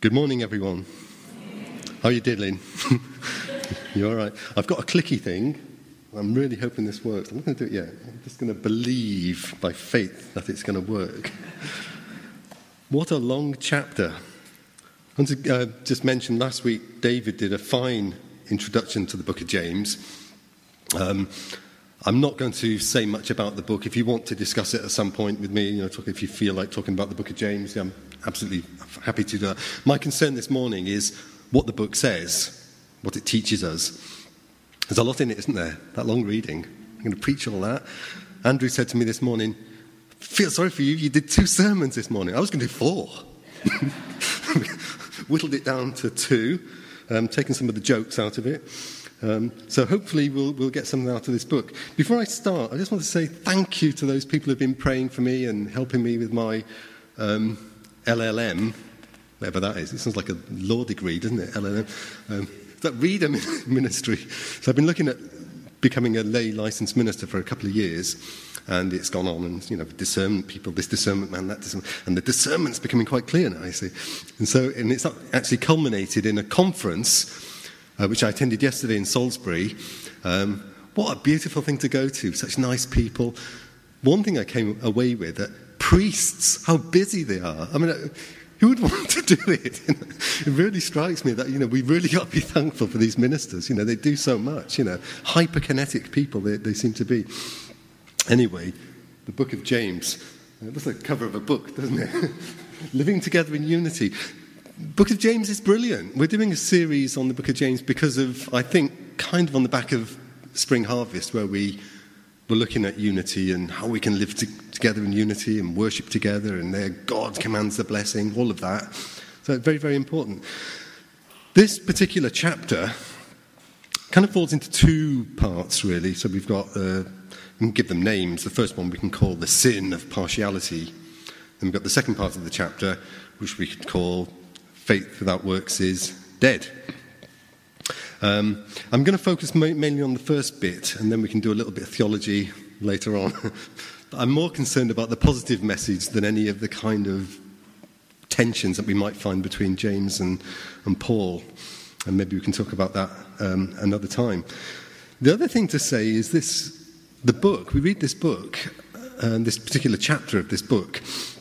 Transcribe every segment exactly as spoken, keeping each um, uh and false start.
Good morning, everyone. How are you diddling? You all right? I've got a clicky thing. I'm really hoping this works. I'm not going to do it yet. I'm just going to believe by faith that it's going to work. What a long chapter. I want to uh, just mention last week, David did a fine introduction to the book of James. Um, I'm not going to say much about the book. If you want to discuss it at some point with me, you know, talk, if you feel like talking about the book of James, I'm absolutely happy to do that. My concern this morning is what the book says, what it teaches us. There's a lot in it, isn't there? That long reading. I'm going to preach all that. Andrew said to me this morning, I feel sorry for you, you did two sermons this morning. I was going to do four. Whittled it down to two, um, taken some of the jokes out of it. Um, so hopefully we'll, we'll get something out of this book. Before I start, I just want to say thank you to those people who have been praying for me and helping me with my um, L L M, whatever that is. It sounds like a law degree, doesn't it, L L M? Um, that reader ministry. So I've been looking at becoming a lay licensed minister for a couple of years, and it's gone on, and, you know, discernment people, this discernment man, that discernment, and the discernment's becoming quite clear now, I see. And so, and it's actually culminated in a conference, uh, which I attended yesterday in Salisbury. Um, what a beautiful thing to go to, such nice people. One thing I came away with, that priests, how busy they are. I mean, uh, who would want to do it? It really strikes me that, you know, we really got to be thankful for these ministers. You know, they do so much, you know, hyperkinetic people they, they seem to be. Anyway, the book of James. It looks like the cover of a book, doesn't it? Living together in unity. Book of James is brilliant. We're doing a series on the book of James because of, I think, kind of on the back of Spring Harvest, where we were looking at unity and how we can live to, together in unity and worship together, and there God commands the blessing, all of that. So very, very important. This particular chapter kind of falls into two parts, really. So we've got, uh, we can give them names. The first one we can call the sin of partiality. Then we've got the second part of the chapter, which we could call faith without works is dead. Um, I'm going to focus ma- mainly on the first bit, and then we can do a little bit of theology later on. But I'm more concerned about the positive message than any of the kind of tensions that we might find between James and, and Paul. And maybe we can talk about that um, another time. The other thing to say is this, the book, we read this book, uh, this particular chapter of this book,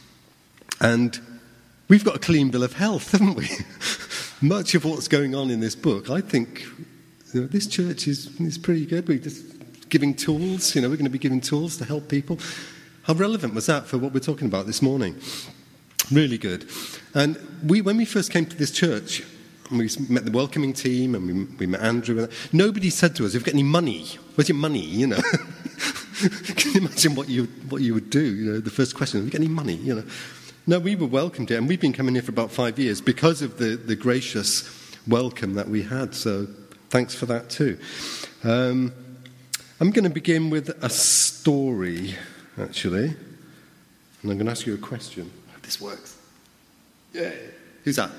and we've got a clean bill of health, haven't we? Much of what's going on in this book, I think, you know, this church is, is pretty good. We're just giving tools, you know, we're going to be giving tools to help people. How relevant was that for what we're talking about this morning? Really good. And we, when we first came to this church, we met the welcoming team, and we, we met Andrew, and nobody said to us, have you got any money? Where's your money, you know? Can you imagine what you, what you would do, you know, the first question, have you got any money, you know? No, we were welcomed here, and we've been coming here for about five years because of the, the gracious welcome that we had, so thanks for that too. Um, I'm going to begin with a story, actually, and I'm going to ask you a question. I hope this works. Yeah. Who's that?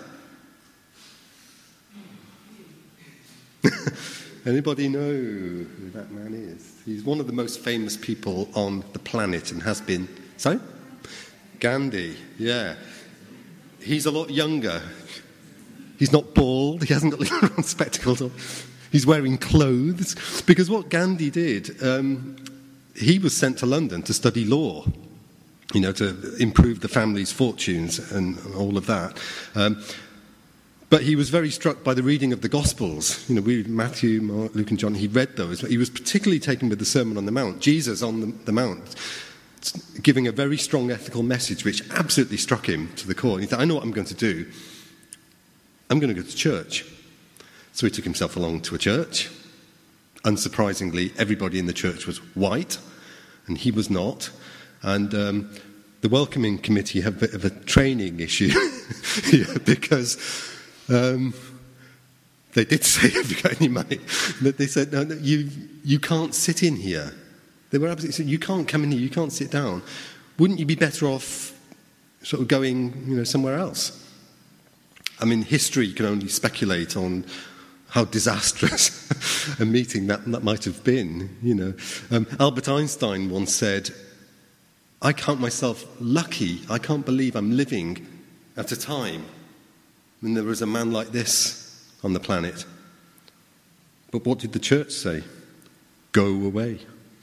Anybody know who that man is? He's one of the most famous people on the planet and has been. Sorry? Gandhi, yeah. He's a lot younger. He's not bald. He hasn't got round spectacles on. He's wearing clothes. Because what Gandhi did, um, he was sent to London to study law, you know, to improve the family's fortunes and all of that. Um, but he was very struck by the reading of the Gospels. You know, we Matthew, Mark, Luke and John, he read those. He was particularly taken with the Sermon on the Mount, Jesus on the, the Mount, giving a very strong ethical message which absolutely struck him to the core. And he thought, I know what I'm going to do. I'm going to go to church. So he took himself along to a church. Unsurprisingly, everybody in the church was white, and he was not. And um, the welcoming committee have a bit of a training issue yeah, because um, they did say, have you got any money? But they said, no, no, you, you can't sit in here. They were absolutely saying, you can't come in here, you can't sit down. Wouldn't you be better off sort of going, you know, somewhere else? I mean, history can only speculate on how disastrous a meeting that, that might have been, you know. Um, Albert Einstein once said, I count myself lucky. I can't believe I'm living at a time when there was a man like this on the planet. But what did the church say? Go away.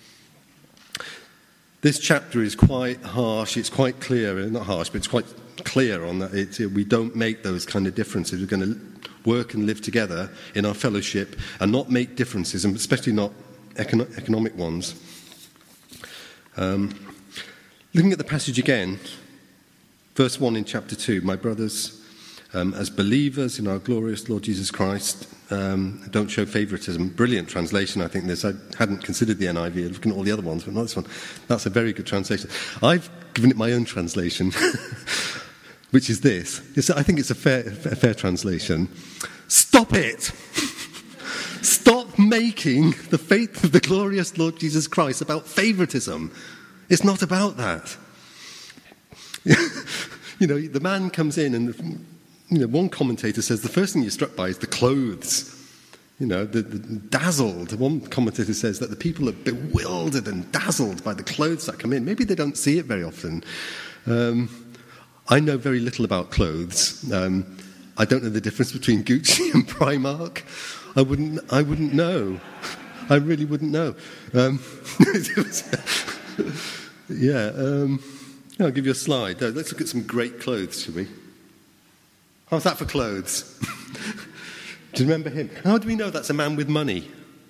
This chapter is quite harsh, it's quite clear, not harsh, but it's quite clear on that. It's, we don't make those kind of differences. We're going to work and live together in our fellowship and not make differences, and especially not econo- economic ones. Um, looking at the passage again, verse one in chapter two, my brothers, um, as believers in our glorious Lord Jesus Christ, um, don't show favoritism. Brilliant translation, I think this. I hadn't considered the N I V, looking at all the other ones, but not this one. That's a very good translation. I've given it my own translation, which is this. It's, I think it's a fair, a fair translation. Stop it! Stop making the faith of the glorious Lord Jesus Christ about favoritism. It's not about that. You know, the man comes in and, you know, one commentator says the first thing you're struck by is the clothes. You know, the, the dazzled. One commentator says that the people are bewildered and dazzled by the clothes that come in. Maybe they don't see it very often. Um, I know very little about clothes. Um, I don't know the difference between Gucci and Primark. I wouldn't. I wouldn't know. I really wouldn't know. Um, yeah. Um, I'll give you a slide. Let's look at some great clothes, shall we? How's that for clothes? Do you remember him? How do we know that's a man with money?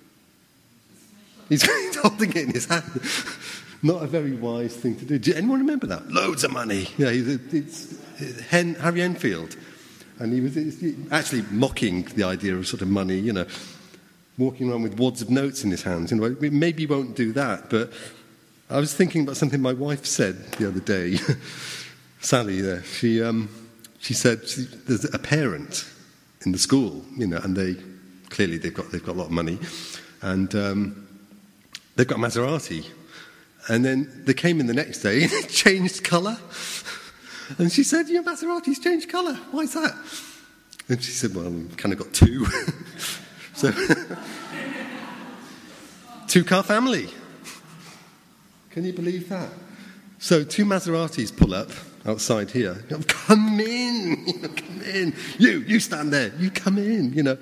He's holding it in his hand. Not a very wise thing to do. Do anyone remember that? Loads of money. Yeah, he's, it's, it's Hen, Harry Enfield. And he was actually mocking the idea of sort of money, you know, walking around with wads of notes in his hands. You know, maybe he won't do that, but I was thinking about something my wife said the other day. Sally there, she um, she said she, there's a parent in the school, you know, and they clearly they've got they've got a lot of money, and um, they've got a Maserati, and then they came in the next day and it changed colour. And she said, your Maserati's changed colour. Why is that? And she said, well, I've kind of got two. So, two-car family. Can you believe that? So two Maseratis pull up outside here. Come in, you know, come in. You, you stand there. You come in. You know,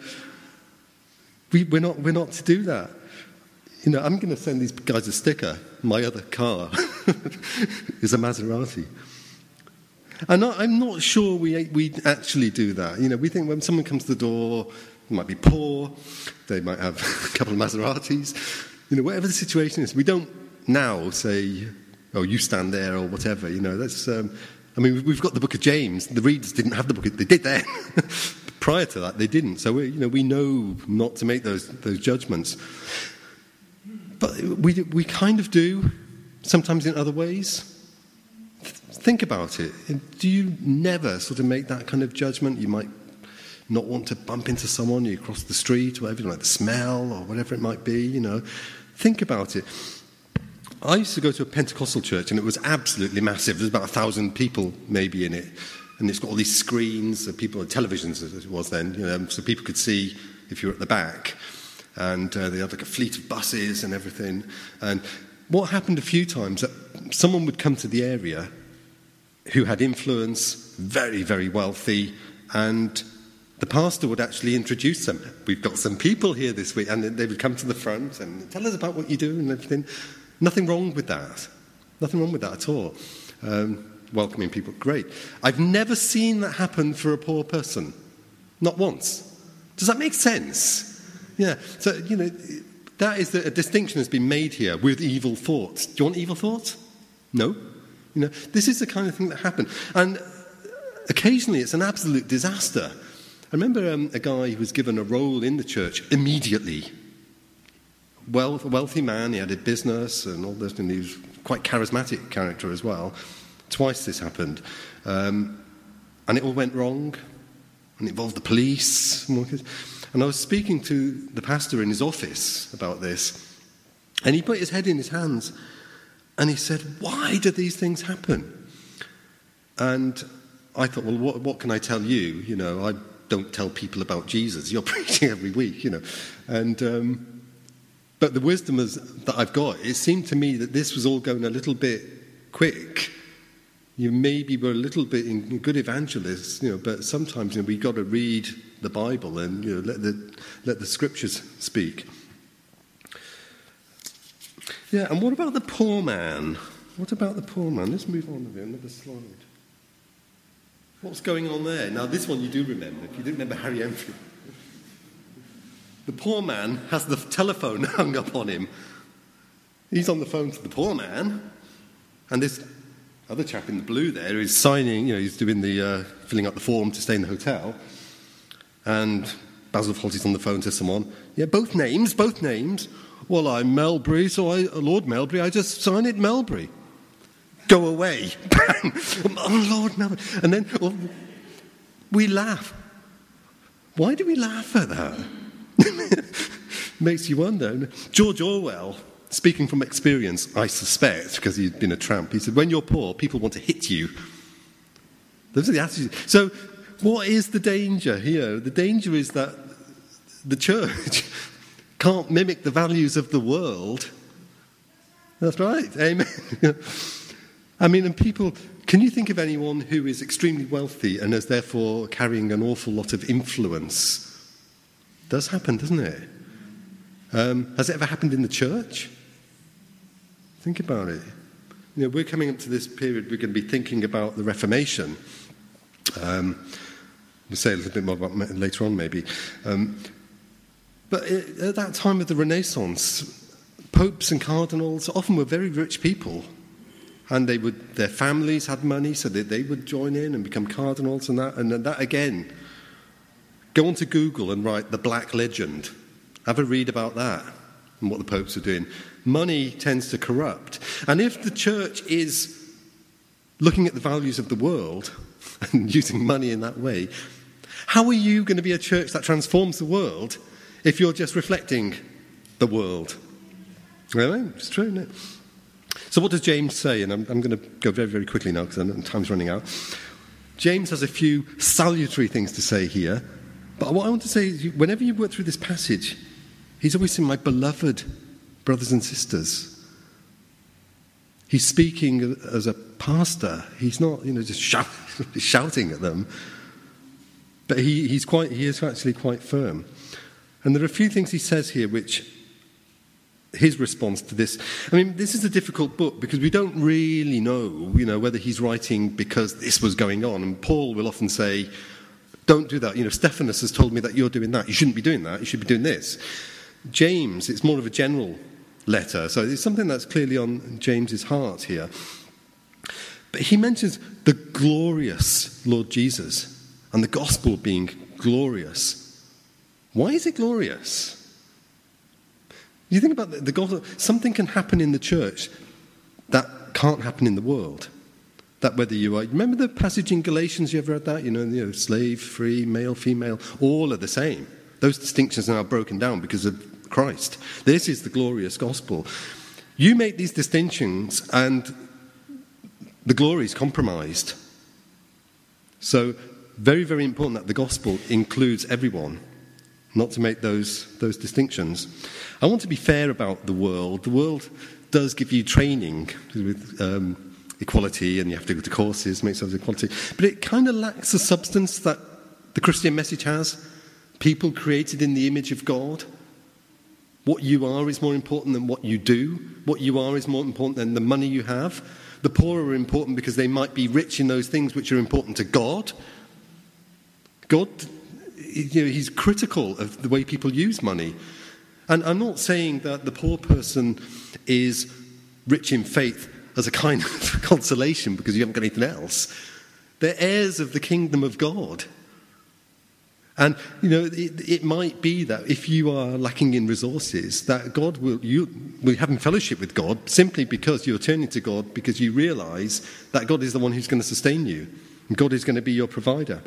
we, we're not, we're not to do that. You know, I'm going to send these guys a sticker. My other car is a Maserati. And I'm not sure we we actually do that. You know, we think when someone comes to the door, they might be poor, they might have a couple of Maseratis. You know, whatever the situation is, we don't now say, "Oh, you stand there" or whatever. You know, that's. Um, I mean, we've got the Book of James. The readers didn't have the book; they did then. Prior to that, they didn't. So we, you know, we know not to make those those judgments. But we we kind of do, sometimes in other ways. Think about it. Do you never sort of make that kind of judgment? You might not want to bump into someone, you cross the street, or whatever, like the smell or whatever it might be, you know. Think about it. I used to go to a Pentecostal church, and it was absolutely massive. There's about a thousand people maybe in it. And it's got all these screens, and people, televisions as it was then, you know, so people could see if you were at the back. And uh, they had like a fleet of buses and everything. And what happened a few times, that someone would come to the area who had influence, very, very wealthy, and the pastor would actually introduce them. We've got some people here this week, and they would come to the front and tell us about what you do and everything. Nothing wrong with that. Nothing wrong with that at all. Um, welcoming people, great. I've never seen that happen for a poor person. Not once. Does that make sense? Yeah. So, you know, that is the, a distinction that's been made here with evil thoughts. Do you want evil thoughts? No. You know, this is the kind of thing that happened. And occasionally it's an absolute disaster. I remember um, a guy who was given a role in the church immediately. Well, a wealthy man, he had a business and all this, and he was quite charismatic character as well. Twice this happened. Um, and it all went wrong. And it involved the police. And I was speaking to the pastor in his office about this. And he put his head in his hands. And he said, why do these things happen? And I thought, well, what, what can I tell you? You know, I don't tell people about Jesus. You're preaching every week, you know. And um, but the wisdom is, that I've got, it seemed to me that this was all going a little bit quick. You maybe we're a little bit in, good evangelists, you know, but sometimes you know, we've got to read the Bible and you know, let the let the scriptures speak. Yeah, and what about the poor man? What about the poor man? Let's move on a bit, another slide. What's going on there? Now, this one you do remember, if you didn't remember Harry Enfield. The poor man has the telephone hung up on him. He's on the phone to the poor man, and this other chap in the blue there is signing, you know, he's doing the, uh, filling out the form to stay in the hotel, and Basil Fawlty's on the phone to someone. Yeah, both names, both names. Well, I'm Melbury, so I, Lord Melbury, I just sign it Melbury. Go away. Oh, Lord Melbury. And then well, we laugh. Why do we laugh at that? Makes you wonder. George Orwell, speaking from experience, I suspect, because he'd been a tramp, he said, when you're poor, people want to hit you. Those are the attitudes. So what is the danger here? The danger is that the church can't mimic the values of the world. That's right. Amen. I mean, and people, can you think of anyone who is extremely wealthy and is therefore carrying an awful lot of influence? It does happen, doesn't it? Um, has it ever happened in the church? Think about it. You know, we're coming up to this period, we're going to be thinking about the Reformation. Um, we'll say a little bit more about it later on, maybe. Um, but at that time of the Renaissance, popes and cardinals often were very rich people. And they would, their families had money, so that they would join in and become cardinals and that. And that, again, go onto Google and write the Black Legend. Have a read about that and what the popes are doing. Money tends to corrupt. And if the church is looking at the values of the world and using money in that way, how are you going to be a church that transforms the world if you're just reflecting the world? Well, it's true, isn't it? So what does James say? And I'm, I'm going to go very, very quickly now because time's running out. James has a few salutary things to say here. But what I want to say is, whenever you work through this passage, he's always saying, my beloved brothers and sisters. He's speaking as a pastor. He's not, you know, just shout, shouting at them. But he, he's quite, he is actually quite firm. And there are a few things he says here which his response to this. I mean, this is a difficult book because we don't really know, you know, whether he's writing because this was going on. And Paul will often say, don't do that. You know, Stephanus has told me that you're doing that. You shouldn't be doing that. You should be doing this. James, it's more of a general letter. So it's something that's clearly on James's heart here. But he mentions the glorious Lord Jesus and the gospel being glorious. Why is it glorious? You think about the, the gospel, something can happen in the church that can't happen in the world. That whether you are, remember the passage in Galatians, you ever read that? You know, you know, slave, free, male, female, all are the same. Those distinctions are now broken down because of Christ. This is the glorious gospel. You make these distinctions and the glory is compromised. So very, very important that the gospel includes everyone, not to make those, those distinctions. I want to be fair about the world. The world does give you training with um, equality, and you have to go to courses, make sense of equality. But it kind of lacks the substance that the Christian message has. People created in the image of God. What you are is more important than what you do. What you are is more important than the money you have. The poor are important because they might be rich in those things which are important to God. God, you know, he's critical of the way people use money. And I'm not saying that the poor person is rich in faith as a kind of consolation because you haven't got anything else. They're heirs of the kingdom of God. And, you know, it, it might be that if you are lacking in resources, that God will, you will have fellowship with God simply because you're turning to God because you realise that God is the one who's going to sustain you. And God is going to be your provider.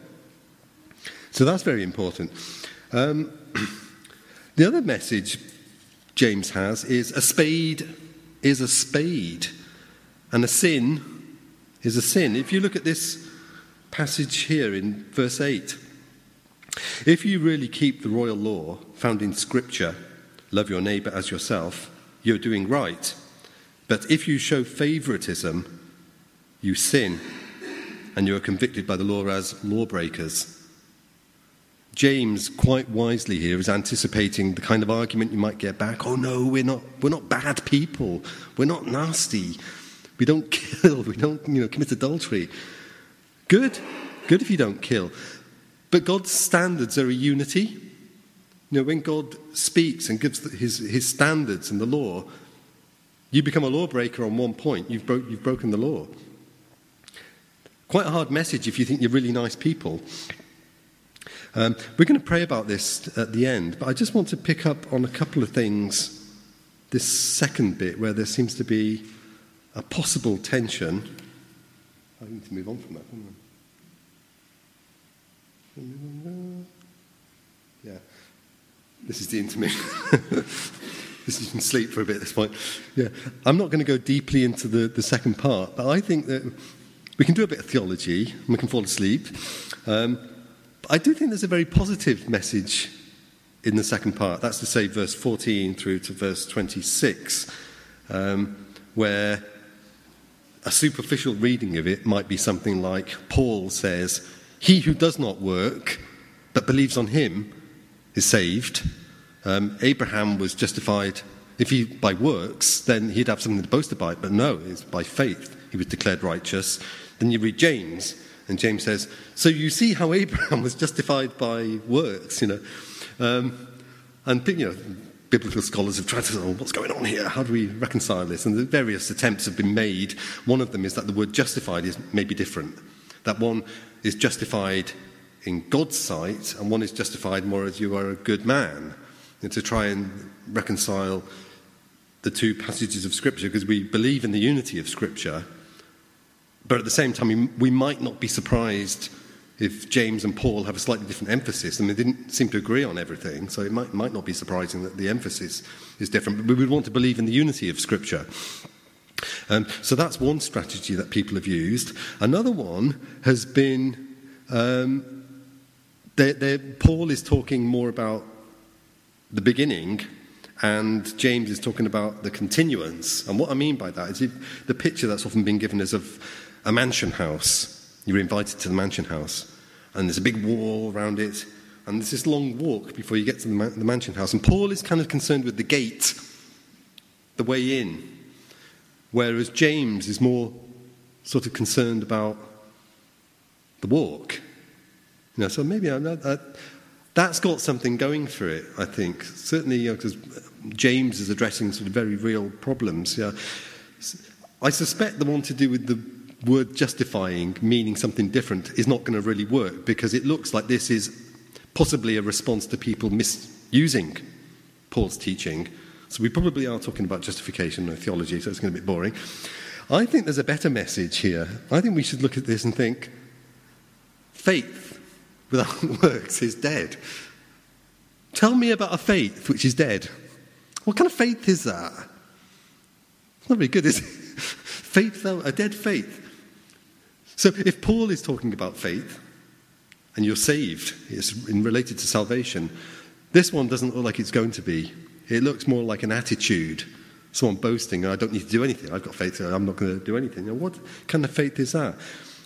So that's very important. Um, the other message James has is a spade is a spade. And a sin is a sin. If you look at this passage here in verse eight, if you really keep the royal law found in Scripture, love your neighbour as yourself, you're doing right. But if you show favouritism, you sin. and you are convicted by the law as lawbreakers. James, quite wisely here, is anticipating the kind of argument you might get back. Oh no, we're not we're not bad people. We're not nasty. We don't kill. We don't, you know, commit adultery. Good. Good if you don't kill. But God's standards are a unity. You know, when God speaks and gives his, his standards and the law, you become a lawbreaker on one point. You've, bro- you've broken the law. Quite a hard message if you think you're really nice people. Um, we're going to pray about this at the end, but I just want to pick up on a couple of things, this second bit where there seems to be a possible tension. I need to move on from that, don't I? Yeah, this is the intermission. This you can sleep for a bit at this point. Yeah, I'm not going to go deeply into the, the second part, but I think that we can do a bit of theology and we can fall asleep. Um, but I do think there's a very positive message in the second part. That's to say, verse fourteen through to verse twenty-six, um, where a superficial reading of it might be something like Paul says, "He who does not work but believes on him is saved." Um, Abraham was justified, if he by works, then he'd have something to boast about. But no, it's by faith he was declared righteous. Then you read James, and James says, so you see how Abraham was justified by works, you know. Um, and, you know, biblical scholars have tried to say, oh, what's going on here? How do we reconcile this? And the various attempts have been made. One of them is that the word justified is maybe different. That one is justified in God's sight, and one is justified more as you are a good man. And to try and reconcile the two passages of Scripture, because we believe in the unity of Scripture, but at the same time, we, we might not be surprised if James and Paul have a slightly different emphasis, and they didn't seem to agree on everything, so it might, might not be surprising that the emphasis is different. But we would want to believe in the unity of Scripture. Um, so that's one strategy that people have used. Another one has been, um, they're, they're, Paul is talking more about the beginning, and James is talking about the continuance. And what I mean by that is if the picture that's often been given is of a mansion house. You're invited to the mansion house, and there's a big wall around it, and there's this long walk before you get to the, man- the mansion house. And Paul is kind of concerned with the gate, the way in, whereas James is more sort of concerned about the walk. You know, so maybe I'm not... I, That's got something going for it, I think. Certainly, you know, because James is addressing sort of very real problems. Yeah. I suspect the one to do with the word justifying, meaning something different, is not going to really work, because it looks like this is possibly a response to people misusing Paul's teaching. So we probably are talking about justification and theology, so it's going to be a bit boring. I think there's a better message here. I think we should look at this and think, faith without works is dead. Tell me about a faith which is dead. What kind of faith is that? It's not very good, is it? Faith, a dead faith. So if Paul is talking about faith, and you're saved, it's related to salvation, this one doesn't look like it's going to be. It looks more like an attitude. Someone boasting, I don't need to do anything. I've got faith, so I'm not going to do anything. Now, what kind of faith is that?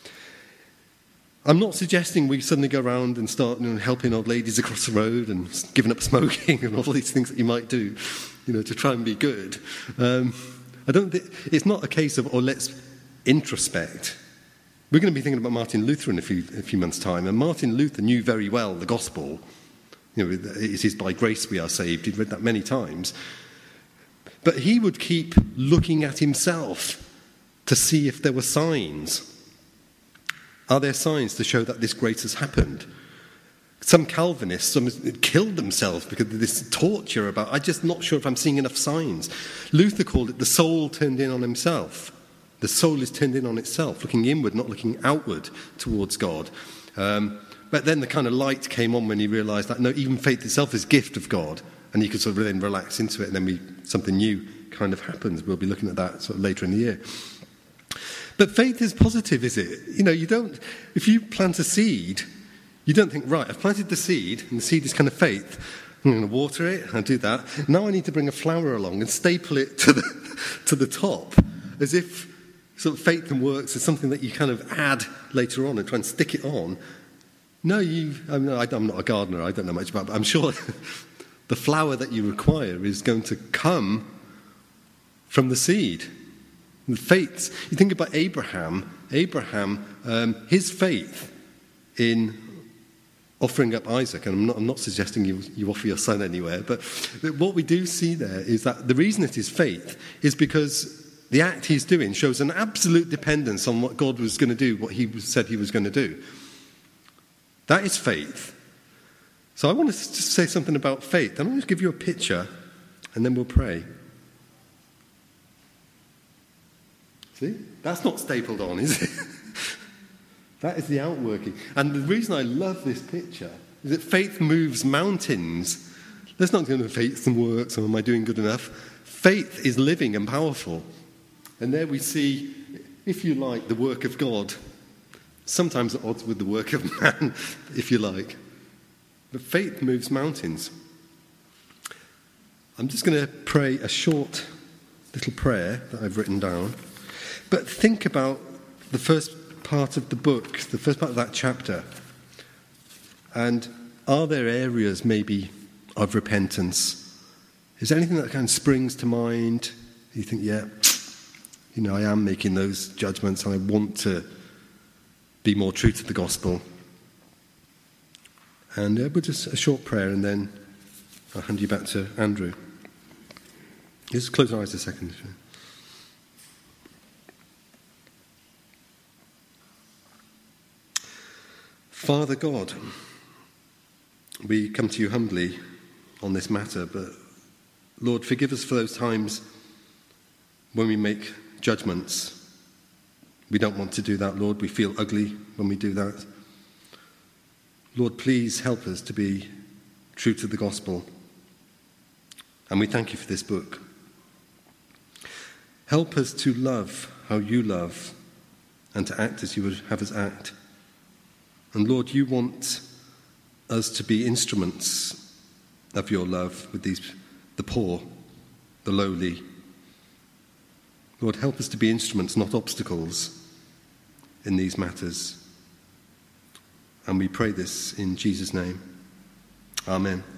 I'm not suggesting we suddenly go around and start, you know, helping old ladies across the road and giving up smoking and all these things that you might do, you know, to try and be good. Um, I don't. Th- it's not a case of, oh, let's introspect. We're going to be thinking about Martin Luther in a few, a few months' time, and Martin Luther knew very well the gospel. You know, it is by grace we are saved. He'd read that many times, but he would keep looking at himself to see if there were signs. Are there signs to show that this grace has happened? Some Calvinists some killed themselves because of this torture about, I'm just not sure if I'm seeing enough signs. Luther called it the soul turned in on himself. The soul is turned in on itself, looking inward, not looking outward towards God. Um, but then the kind of light came on when he realised that, no, even faith itself is a gift of God, and he could sort of then relax into it, and then we, something new kind of happens. We'll be looking at that sort of later in the year. But faith is positive, is it? You know, you don't, if you plant a seed, you don't think, right, I've planted the seed, and the seed is kind of faith. I'm going to water it, I'll do that. Now I need to bring a flower along and staple it to the to the top, as if sort of faith and works is something that you kind of add later on and try and stick it on. No, you. I mean, I'm not a gardener. I don't know much about it, but I'm sure the flower that you require is going to come from the seed. The faith. You think about Abraham. Abraham, um, his faith in offering up Isaac, and I'm not, I'm not suggesting you, you offer your son anywhere, but what we do see there is that the reason it is faith is because the act he's doing shows an absolute dependence on what God was going to do, what he said he was going to do. That is faith. So I want to just say something about faith. I'm going to give you a picture, and then we'll pray. See? That's not stapled on, is it? That is the outworking. And the reason I love this picture is that faith moves mountains. There's not going to be faith and works, or am I doing good enough? Faith is living and powerful. And there we see, if you like, the work of God. Sometimes at odds with the work of man, if you like. But faith moves mountains. I'm just going to pray a short little prayer that I've written down. But think about the first part of the book, the first part of that chapter. And are there areas maybe of repentance? Is there anything that kind of springs to mind? You think, yeah, you know, I am making those judgments and I want to be more true to the gospel. And uh, we'll just a short prayer and then I'll hand you back to Andrew. Just close our eyes a second. Father God, we come to you humbly on this matter, but Lord, forgive us for those times when we make judgments. We don't want to do that, Lord. We feel ugly when we do that. Lord, please help us to be true to the gospel. And we thank you for this book. Help us to love how you love and to act as you would have us act. And Lord, you want us to be instruments of your love with these, the poor, the lowly. Lord, help us to be instruments, not obstacles, in these matters. And we pray this in Jesus' name. Amen.